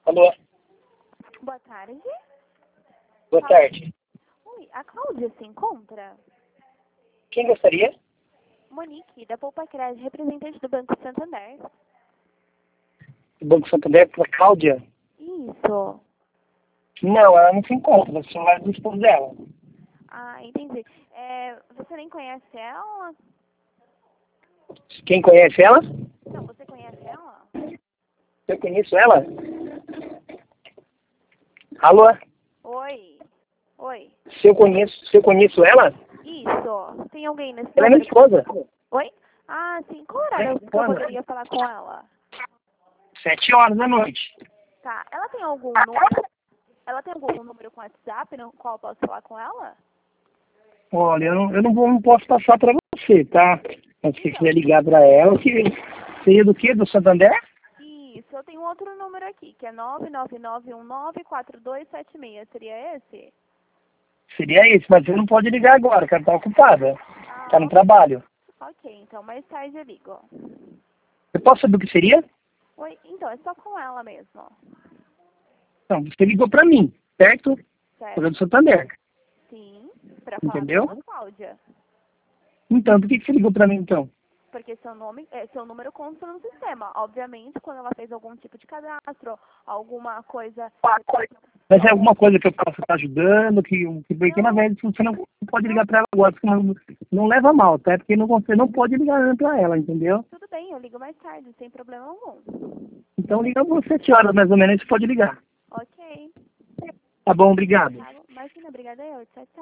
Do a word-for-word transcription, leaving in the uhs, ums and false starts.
Alô, Boa tarde. boa tarde. Oi, a Cláudia se encontra? Quem gostaria? Monique, da Poupa Crédito, representante do Banco Santander. Do Banco Santander, para Cláudia? Isso. Não, ela não se encontra, o celular do esposo dela. Ah, entendi. É, você nem conhece ela? Quem conhece ela? Não, você conhece ela? Eu conheço ela? Alô? Oi. Oi. Se eu conheço, se eu conheço ela? Isso. Tem alguém nesse Ela é minha número? esposa. Oi? Ah, sim. Qual Minha horário que eu esposa. poderia falar com ela? Sete horas da noite. Tá. Ela tem algum número? Ela tem algum número com WhatsApp no qual eu posso falar com ela? Olha, eu não, eu não, vou, não posso passar para você, tá? Mas se você Então, quiser ligar para ela, que seria do quê? Do Santander? isso. Eu tenho outro número aqui, que é nove nove nove um nove quatro dois sete seis. Seria esse? Seria esse, mas você não pode ligar agora, que ela tá ocupada. Tá Ah, no ok. trabalho. Ok, então mais tarde eu ligo. Eu posso saber o que seria? Oi, então, é só com ela mesmo, Não, você ligou para mim, certo? Por do certo? Santander, Sim, pra falar com entendeu? a Cláudia. Então, por que que você ligou para mim então? Porque seu nome, é, seu número consta no sistema. Obviamente, quando ela fez algum tipo de cadastro, alguma coisa. Mas é alguma coisa que eu posso estar ajudando, que, que porque na Não, verdade você não pode não, ligar para ela agora, porque não, não leva a mal, tá? Porque não, você não pode ligar para ela, entendeu? tudo bem, eu ligo mais tarde, sem problema algum. Então liga às sete horas mais ou menos, você pode ligar. Ok. Tá bom, obrigado. Tá bom. Imagina, obrigada eu. Tchau, tchau.